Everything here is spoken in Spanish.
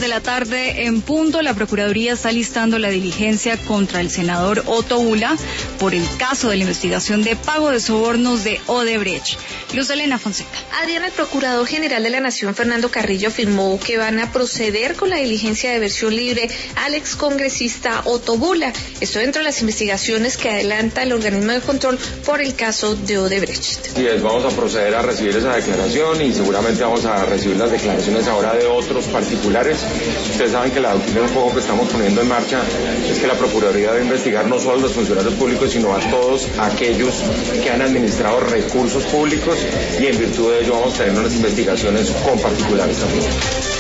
de la tarde en punto, la Procuraduría está listando la diligencia contra el senador Otto Bula por el caso de la investigación de pago de sobornos de Odebrecht. Luz Elena Fonseca. Adriana, el Procurador General de la Nación, Fernando Carrillo, afirmó que van a proceder con la diligencia de versión libre al excongresista Otto Bula. Esto dentro de las investigaciones que adelanta el organismo de control por el caso de Odebrecht. Sí, vamos a proceder a recibir esa declaración y seguramente vamos a recibir las declaraciones ahora de otros particulares. Ustedes saben que la doctrina un poco que estamos poniendo en marcha es que la Procuraduría debe investigar no solo a los funcionarios públicos, sino a todos aquellos que han administrado recursos públicos, y en virtud de ello vamos a tener unas investigaciones con particulares también.